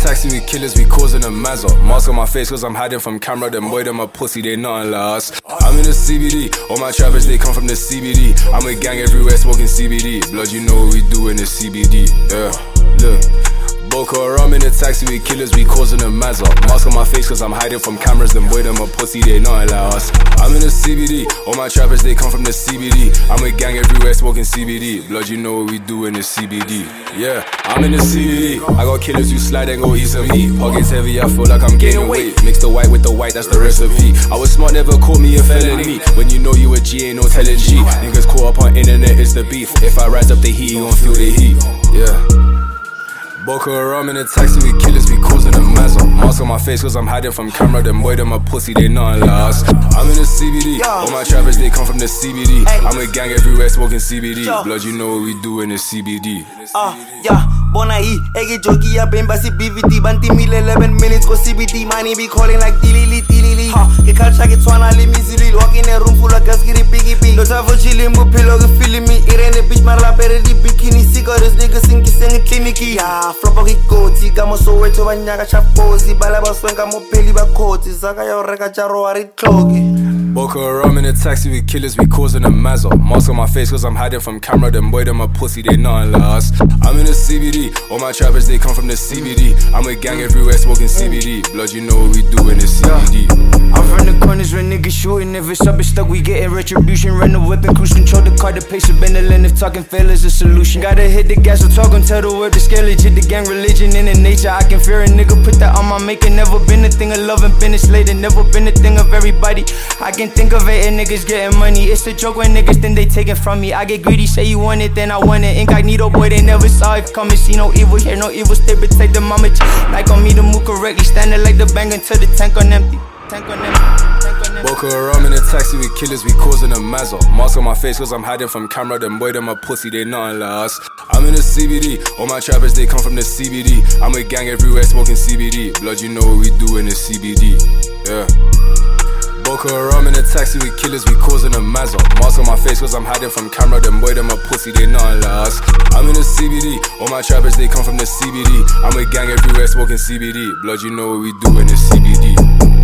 taxi with killers, we causing a mazza. Mask on my face cause I'm hiding from camera. Them boy, them a pussy, they nothing like us. I'm in the CBD, all my trappers, they come from the CBD. I'm with gang everywhere smoking CBD. Blood, you know what we do in the CBD. Yeah, look. Boko Haram in the taxi with killers, we causing a mazza. Mask on my face cause I'm hiding from cameras. Them boy, them a pussy, they nothing like us. I'm in the CBD, all my trappers, they come from the CBD. I'm with gang everywhere smoking CBD. Blood, you know what we do in the CBD. Yeah, I'm in the CBD. I got killers who slide and go eat some meat. Pockets heavy, I feel like I'm gaining weight. Mix the white with the white, that's the recipe. I was smart, never caught me a felony. When you know you a G, ain't no telling G. Niggas caught up on internet, it's the beef. If I rise up the heat, you gon' feel the heat. Yeah. Boko Haram in the taxi with killers, we causing a mazza. Mask on my face cause I'm hiding from camera. Them boy, them a pussy, they nothing like us. I'm in the CBD, all my trappers, they come from the CBD. I'm with gang everywhere smoking CBD. Blood, you know what we do in the CBD. Yeah, bona hii, ege jogi ya bemba si BVD. Banti mil 11 minutes go CBD. Money be calling like tilili. Ke culture ke tshwana le mizili. Walk in a room full of gas, get it biggie. No time for chilling, but pillow get feeling me. It ain't a bitch, my rap at the bikini. Cigarettes, niggas sing clinicky. Yeah, flop a ricoti. Kamo so wet over nyaga chapozi. Balaba swenga mo peli ba koti. Zaka ya reka charo ari clogi. Boko Haram in the taxi with killers, we causing a mazza. Mask on my face cause I'm hiding from camera. Them boy, them a pussy, they nothing like us. I'm in the CBD, all my trappers, they come from the CBD. I'm with gang everywhere smoking CBD. Blood, you know what we do in the CBD. I'm from the corners where niggas shooting. If it's up, it's stuck, we getting retribution. Run the whip and cruise control the car, the pace of Benelin. If talking fail is a solution. Gotta hit the gas, so talk and tell the world the scale legit. The gang religion in the nature, I can fear a nigga. Put that on my making. Never been a thing of love and finish later. Never been a thing of everybody. I can think of it and niggas getting money. It's a joke when niggas think they taking from me. I get greedy, say you want it, then I want it. Incognito boy, they never saw it coming. See no evil, hear no evil, stay but take the mama like on me to move correctly. Standing like the bang until the tank on empty. Boko Haram in the taxi with killers, we causing a mazza. Mask on my face cause I'm hiding from camera. Them boy, them a pussy, they nothing like us. I'm in the CBD, all my trappers, they come from the CBD. I'm with gang everywhere smoking CBD. Blood, you know what we do in the CBD. Yeah. Boko Haram in the taxi with killers, we causing a mazza. Mask on my face cause I'm hiding from camera. Them boy, them a pussy, they nothing like us. I'm in the CBD, all my trappers, they come from the CBD. I'm with gang everywhere smoking CBD. Blood, you know what we do in the CBD.